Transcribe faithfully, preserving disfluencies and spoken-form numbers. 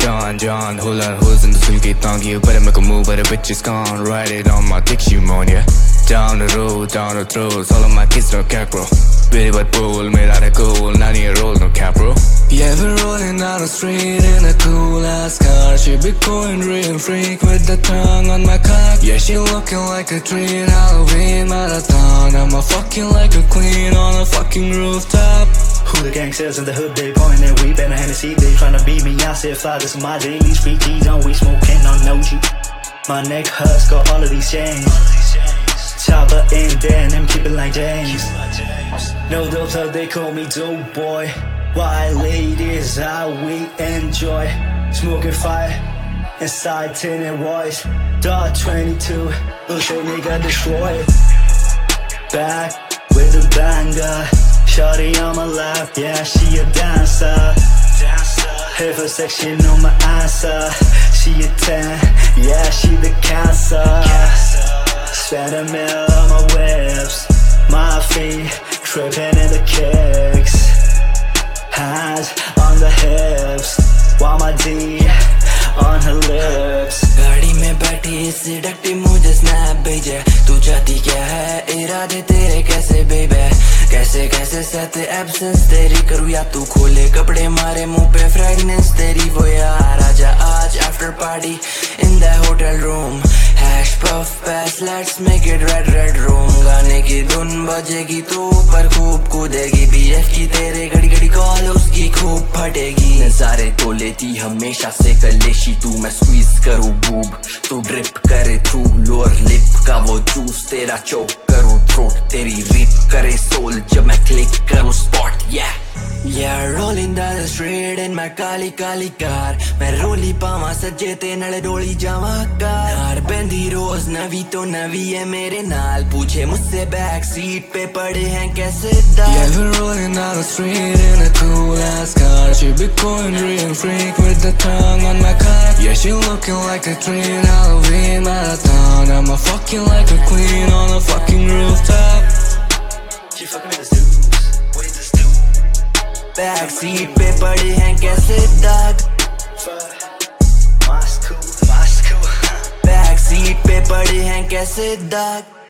John, John, hold on, who's in the silky tongue? You better make a move, but a bitch is gone. Ride it on my dick, you moan, yeah. Down the road, down the throat, all of my kids no cap, bro. Really but bull, made out of cool, nine year old, no cap, bro. Yeah, we're rolling down the street in a cool ass car. She be going real freak with the tongue on my cock. Yeah, she looking like a treat, Halloween marathon. I'm a fucking like a queen on a fucking rooftop. Who the gangsters in the hood, they pointing at we been a Hennessy, they tryna beat me. I said fly, this is my daily street G's on, we smoking on no G. My neck hurts, got all of these chains. Chopper in there and them keep it like James. No filter, they call me dope boy. White ladies, how we enjoy. Smoking fire inside tin and Royce. Dot twenty-two, little shit nigga destroyed. Back with a banger. Shorty on my left, yeah, she a dancer. If her section on my answer. She a ten, yeah, she the cancer. Spend a mil on my whips. My feet tripping in the kicks. Hands on the hips, while my D on her lips. गाड़ी में बैठी सिडकती मुझे snap भेजे. तू चाहती क्या है, इरादे तेरे कैसे बेबे. कैसे कैसे सहते एब्सेंस तेरी करूँ या तू खोले कपड़े मारे मुंह पे फ्रेगनेंस तेरी. वो यार आजा आज after party in the hotel room. Hash puff pass let's make it red red room. गाने की धुन बजेगी तो ऊपर खूब कूदेगी. बीएफ की तेरे घड़ी घड़ी कॉल उसकी खूब फटेगी. नजारे तो लेती हमेशा से कलेशी तू. मैं स्क्वीज करूँ बूब तू ड्रिप करे थ्रू लोअर लिप का वो जूस. तेरा चोक करूँ थ्रोट तेरी रिप करे सोल जब मैं क्लिक करूँ स्पॉट. या Yeah, rolling down the street in my काली काली कार. मैं रोली पावा सज्जे ते नड़े डोली जावा कार. कार बंदी रोज नवी तो नवी है मेरे नाल. पूछे मुझसे बैक सीट पे पड़े हैं कैसे दाल. Yeah, we're rolling down the street in a cool ass car. She be going real freak with the tongue on my cock. Yeah, she looking like a treat, Halloween marathon. I'm a fucking like a queen on a fucking rooftop. She fucking with the dudes. Back seat पे पड़े हैं कैसे दाग. Moscow, Moscow. Back seat पे पड़े हैं कैसे दाग.